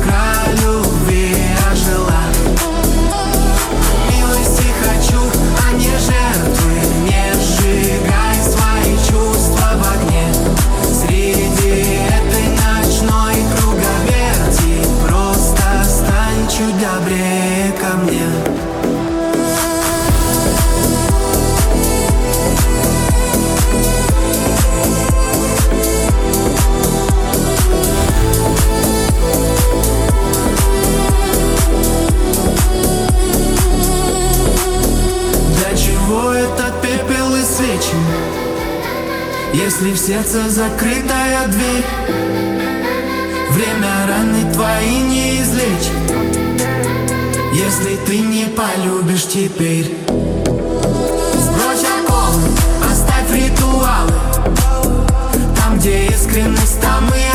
край любви ожила. Милости хочу, а не жертвы. Не сжигай свои чувства в огне. Среди этой ночной круговерти просто стань чуть добрее ко мне. Этот пепел и свечи, если в сердце закрытая дверь? Время раны твои не излечит, если ты не полюбишь теперь. Сбрось оковы, оставь ритуалы. Там, где искренность, там и